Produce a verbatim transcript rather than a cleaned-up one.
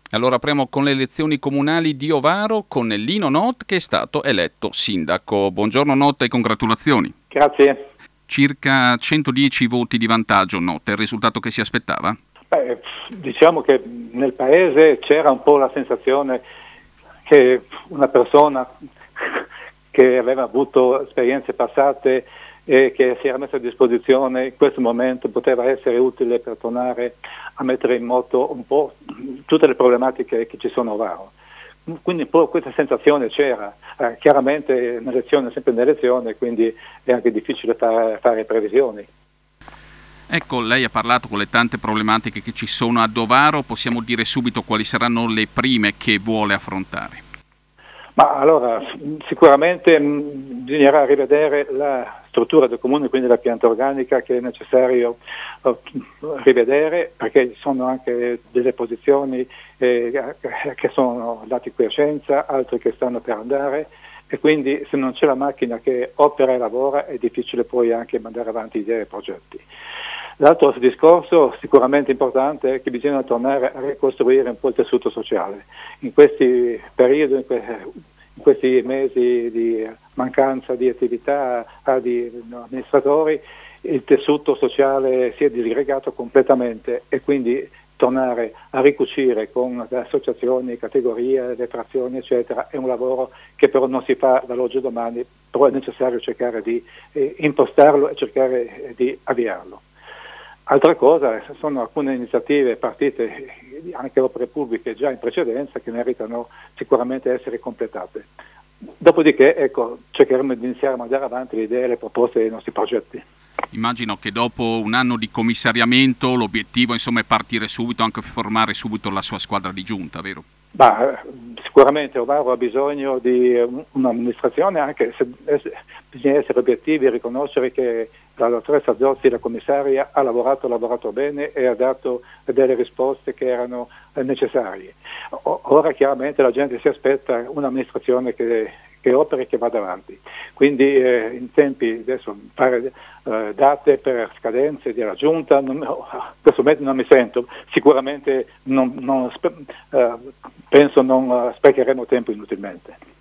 Allora apriamo con le elezioni comunali di Ovaro con Lino Not che è stato eletto sindaco. Buongiorno Not e congratulazioni. Grazie. Circa centodieci voti di vantaggio, Not, è il risultato che si aspettava? Beh, diciamo che nel paese c'era un po' la sensazione che una persona che aveva avuto esperienze passate e che si era messa a disposizione in questo momento poteva essere utile per tornare a mettere in moto un po' tutte le problematiche che ci sono a Ovaro. Quindi un po' questa sensazione c'era, eh, chiaramente un'elezione è sempre un'elezione, quindi è anche difficile fare, fare previsioni. Ecco, lei ha parlato con le tante problematiche che ci sono ad Ovaro, possiamo dire subito quali saranno le prime che vuole affrontare? Ma allora, sicuramente mh, bisognerà rivedere la struttura del comune, quindi la pianta organica che è necessario uh, rivedere, perché ci sono anche delle posizioni eh, che sono date in quiescenza, altre che stanno per andare, e quindi se non c'è la macchina che opera e lavora è difficile poi anche mandare avanti idee e progetti. L'altro discorso sicuramente importante è che bisogna tornare a ricostruire un po' il tessuto sociale. In questi periodi, in, que- in questi mesi di mancanza di attività di amministratori, il tessuto sociale si è disgregato completamente e quindi tornare a ricucire con le associazioni, categorie, le frazioni eccetera è un lavoro che però non si fa dall'oggi al domani, però è necessario cercare di eh, impostarlo e cercare di avviarlo. Altra cosa, sono alcune iniziative partite anche opere pubbliche già in precedenza che meritano sicuramente essere completate. Dopodiché ecco, cercheremo di iniziare a mandare avanti le idee e le proposte dei nostri progetti. Immagino che dopo un anno di commissariamento l'obiettivo insomma è partire subito, anche formare subito la sua squadra di giunta, vero? Bah, sicuramente Ovaro ha bisogno di un'amministrazione, anche se, se bisogna essere obiettivi e riconoscere che la dottoressa Zozzi, la commissaria, ha lavorato, ha lavorato bene e ha dato delle risposte che erano necessarie. O, ora chiaramente la gente si aspetta un'amministrazione che, che operi e che vada avanti. Quindi eh, in tempi, adesso fare eh, date per scadenze della giunta, non, in questo momento non mi sento, sicuramente non, non, eh, penso non sprecheremo tempo inutilmente.